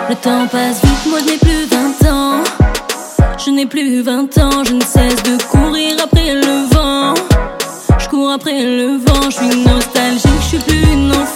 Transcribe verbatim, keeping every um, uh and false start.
Le temps passe vite, moi je n'ai plus vingt ans. Je n'ai plus vingt ans, je ne cesse de courir après le vent. Je cours après le vent, je suis nostalgique, je suis plus une enfant.